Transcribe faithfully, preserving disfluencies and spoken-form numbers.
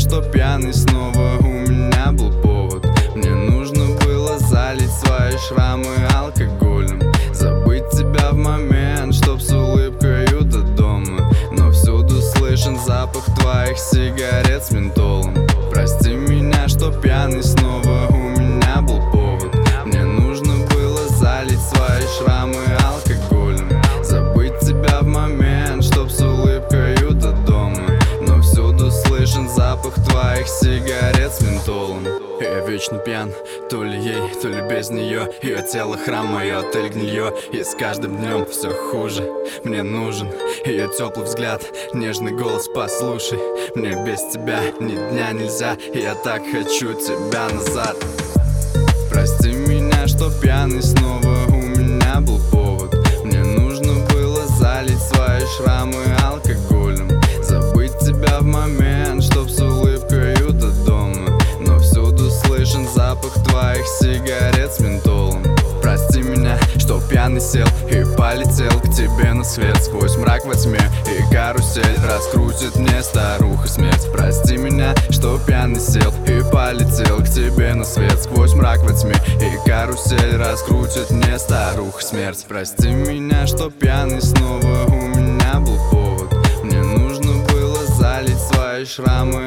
что пьяный снова, у меня был повод. Мне нужно было залить свои шрамы алкоголем, забыть тебя в момент, чтоб с улыбкою до дома. Но всюду слышен запах твоих сигарет с ментолом. Прости меня, что пьяный снова, у меня был повод. Мне нужно было залить свои шрамы алкоголем, забыть тебя в момент, чтоб с улыбкою до дома. Но всюду слышен запах твоих сигарет с ментолом. Я вечно пьян, то ли ей, то ли без нее. Ее тело храм, мое отель гнилье. И с каждым днем все хуже. Мне нужен ее теплый взгляд, нежный голос, послушай. Мне без тебя ни дня нельзя, я так хочу тебя назад. Прости меня, что пьяный снова, у меня был повод. Мне нужно было залить свои шрамы алкоголем, забыть тебя в момент, чтоб с улыбкою до дома. Но всюду слышен запах твоих сигарет с ментолом. Прости меня, что пьяный сел и полетел к тебе на свет. Сквозь мрак во тьме и карусель раскрутит мне старуха смерть. Прости меня, что пьяный сел и полетел к тебе на свет. Сквозь мрак во тьме и карусель раскрутит мне старуха смерть. Прости меня, что пьяный снова, у меня был повод. Мне нужно было залить свои шрамы